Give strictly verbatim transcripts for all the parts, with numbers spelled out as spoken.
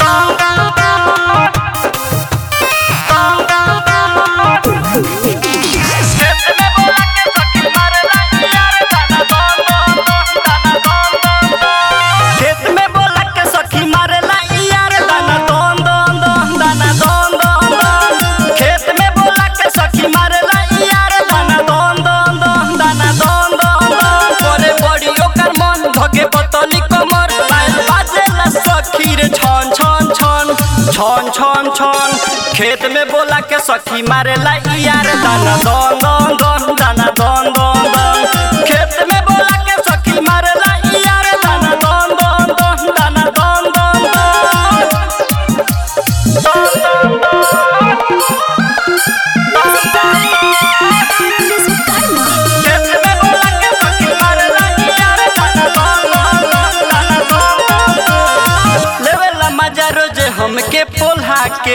छन छन छन खेत में बोला के सखी मारेला यार दाना दन दन दन दाना दन दन दन खेत में बोला के सखी मारेला यार दाना दन दन दन दाना दन दन हमके पोल्हा के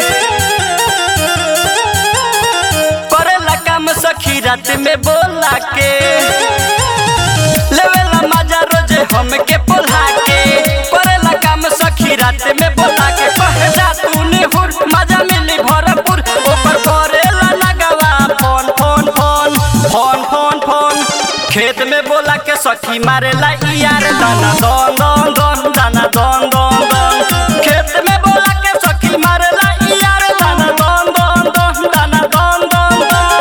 करेला काम सखी रात में बोला के लेवेला मजा रोजे हमके पोल्हा के करेला काम सखी रात में बोला के पहला तूने हुर मजा मिली भरपूर ऊपर करेला लगावा phone phone phone phone phone phone खेत में बोला के सखी मारेला यार दाना दन दन दन दाना दन दन दन खेत में बोला के सखी मारेला यार दाना दन दन दन दाना दन दन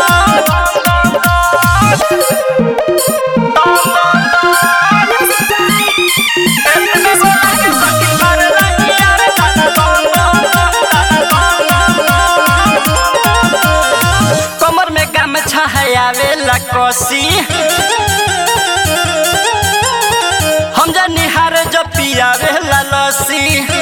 कमर में गमछा हयावेला कोसी हम जा निहार जो पियावेला लस्सी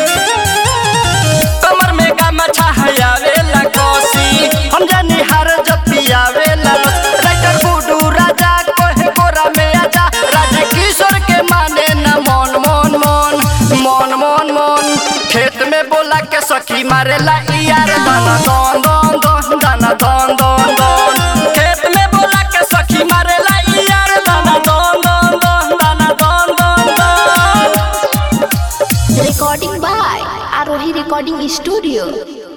कमर में गमछा हयावेला कोसी हम जा निहार जो पियावेला राइटर बुडू राजा कोहे गोरा में आजा राज किशोर के माने न मन मन मन मन मन मन खेत में बोला के सखी मारेला यार दाना दन दन दन दाना दन दन दन खेत में बोला के सखी मारेला यार दाना दन दन दन दाना दन दन दन Recording by Arohi Recording Studio.